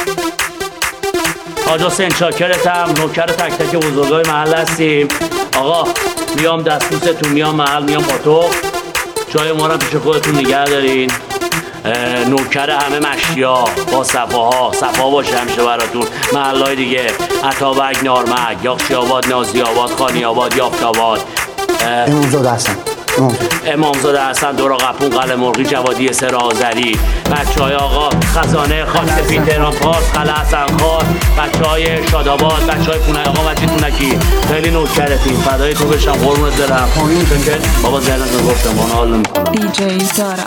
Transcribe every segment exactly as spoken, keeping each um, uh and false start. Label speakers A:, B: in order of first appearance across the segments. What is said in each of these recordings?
A: حاج حسین شاکرتم، نوکر تک تک بزرگای محل هستیم. آقا میام دستبوستون، میام محل، میام با تو. جای ما رو پیش خودتون نگه دارین. نوکر همه مشیا با صفاها صفا باشه همیشه براتون. محلهای دیگه عطابک، نارمک، یاخشی آباد، نازی آباد، خانی آباد، یافت آباد،
B: امامزاده حسن
A: امامزاده حسن، دورا قپون، قلعه مرغی، جوادی سر آذری، بچه های آقا خزانه، خان سپید، تهران پارس، قلعه حسن خان، بچه های شاداباد، بچه های پونه آقا مجید پونکی. خیلی نوکرتیم، فدای تو بشم، قربونت برم. بابا زنتون گفتم من حال نمیکنم.
C: دی جی دارا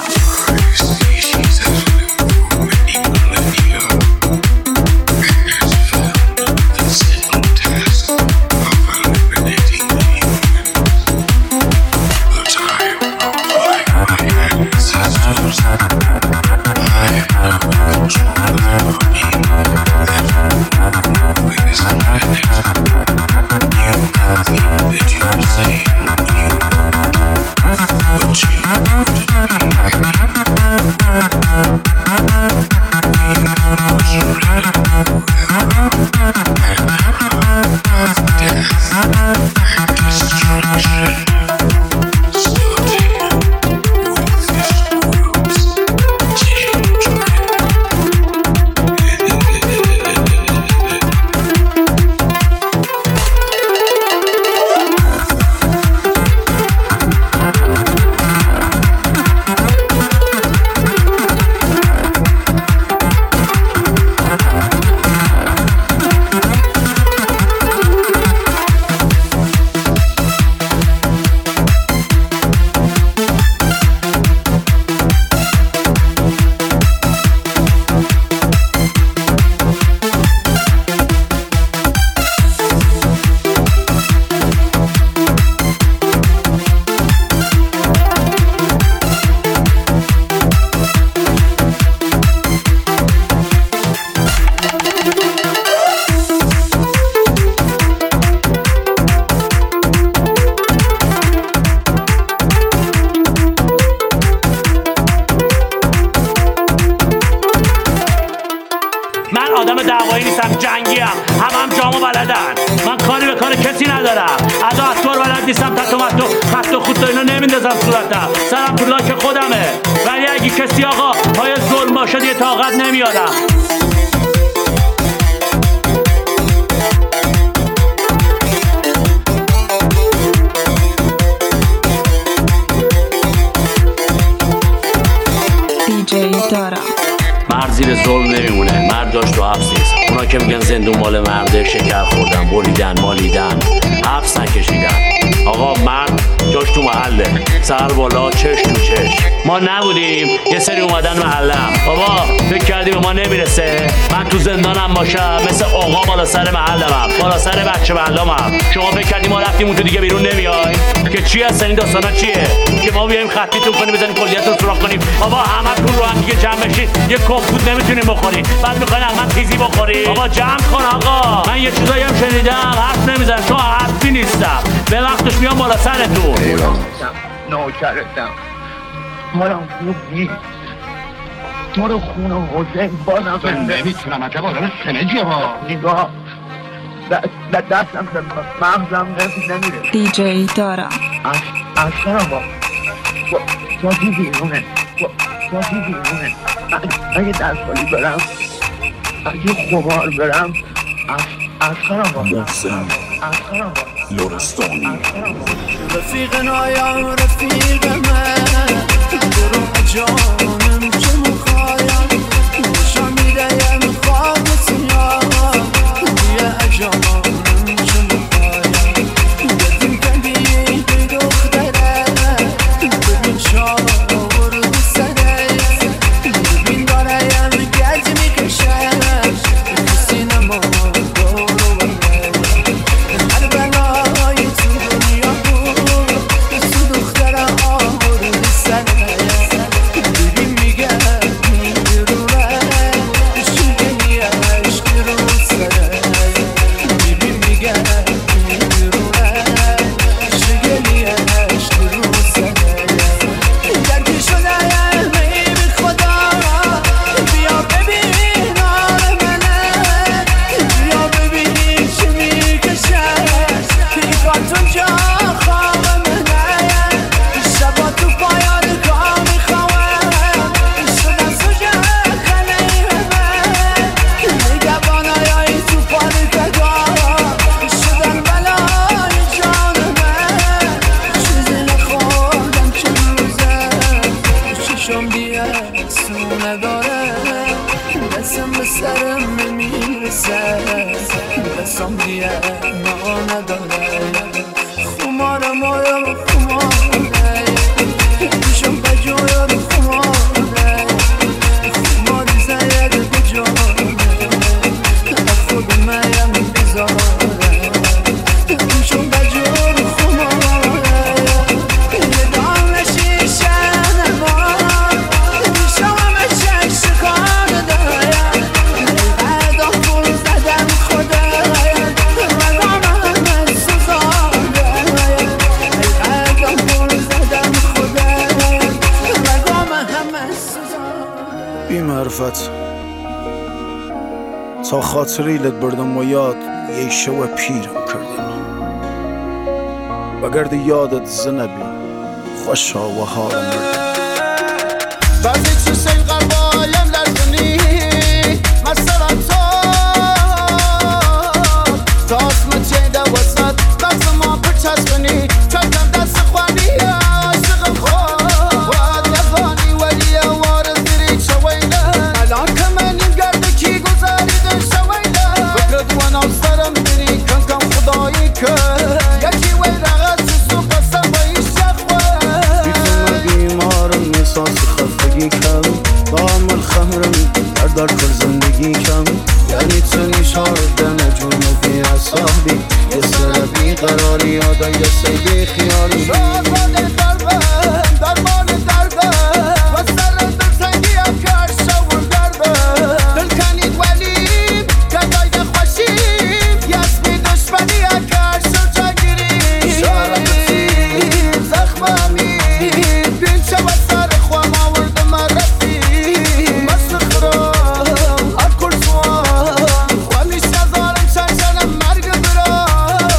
A: مرد زیر ظلم نمیمونه، مرد داشت تو حبس نیست. اونا که میگن زندون مال مرده، شکر خوردن، بریدن، مالیدن، حبس نکشیدن. آقا مرد جاش تو محله، سر بالا، چش تو چش. ما نبودیم یه سری اومدن محلم. بابا فکر کردی به ما نمیرسه؟ من تو زندانم باشم مثل آقا بالا سر محلمم، بالا سر بچه محلمم. شما فکر کردی ما رفتیم اون تو دیگه بیرون نمیای؟ که چی هستن این داستانا؟ چیه که ما بیایم خطیتون کنیم، بزنیم کلیتون سوراخ کنیم؟ بابا همتون رو هم دیگه جمع بشید، یه کمپوت نمیتونیم بخورید، بعد میخواین من تیزی بخورید؟ بابا جمع کن آقا. من یه چیزایی هم شنیدم، حرف نمیزنم چون حرفی نیستم، به وقتش میام بالا سرتون.
D: نوکرتم مالم خوب نیست، ما رو خونه حسین بازم
E: نمیتونم عجب آدم سنجیه با
D: نگاه دستم به مغزم نمیره.
C: دی جی دارا
D: اصلا با جاتی بیرونه، جاتی بیرونه. اگه دستالی برم، اگه خمار برم، اصلا با
E: محسن لرستانی
F: رفیق نایم رفیق من برو جانم چه مخوایم نشان میدهیم خواب سیاه یه اجانم چه مخوایم بدیم کندی به دختره ببین شاور سره ببین داریم گرد میکشه کسی نما دورو بره هر بلای تو دنیا بود سو دختره آور سره ببین میگه دلم به سرم نمیرسه بسام دیگه نا نداره خمار مایا خماره پیشم بجویا رو خماره خماری زید بجاره خود میم بزاره پیشم بجویا رو خماره یه دام شیشه نمان پیشم همه چک شکار داره بعدا پول زدم خوده رگام همه سوزاره بعدا پول زدم خوده رگام همه سوزاره
C: بی معرفت تا خاطری لت بردم و یاد یک شو پیرم کردن وگرد یادت زنبی خوشا و حالم مردم بعضی چیزی قربایم لرزنی مثلا تو تا اسم جیده وسط لازم ما پرچسبنی چکم دست خوانی عاشقم خود باید نفانی ولی وارد دیری چویله الان که منیم گرده کی گذاریده شویله فکرت و نوسترم دیری کم کم خدایی که یکی وی رغت سوسو قسم و ایش شخوه بیتون بیمارم احساس خفتگی کم با عمل خمرم در در کل زندگی کم یعنی تو نیشار دم جون بی اصابی یه سر بی قراری آدم یه سیدی خیالی شاید دربه درمان درده و سر دل سنگی هم کرد شور درده دل کنید ولیم گدای خوشیم یسمی دشمنی هم کرد شو جگیری شارتی زخممی بین چه و سر خوام آورده من رفتی مست خرام هر کل سوام خوامیش نزارم چنچنم مرگ برام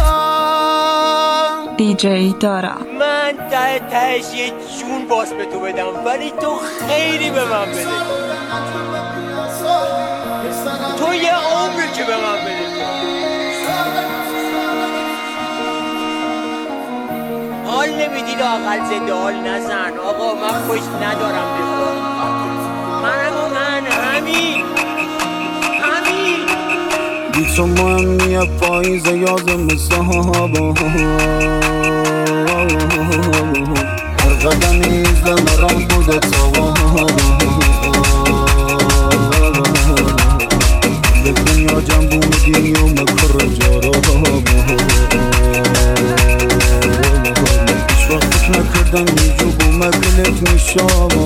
G: دی جی دارا
H: من ته تهش یه جون باز به تو بدم ولی تو خیلی به من بده تو یه عمری که به من بده حال نمیدی لااقل زنده حال نزن آقا من خوش ندارم بخور من اما من همین همین
C: بی تو مهمیه پاییزه یادم صحابا هر قدمی ایزده مرام بوده توابا به دنیا جنب بودی و مکر جارابا هیچ وقت فکر نکردم میجوب و مکلت میشابا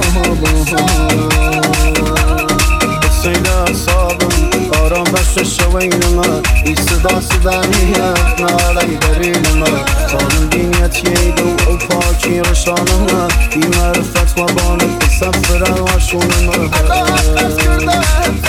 C: سیل اصابم آرام بخش شوینما ای صدا صداییت نالی برینما سالم دینیت ییدو او پاکی رشانما بی معرفت و بانم سفر و شونما الله اختص کردم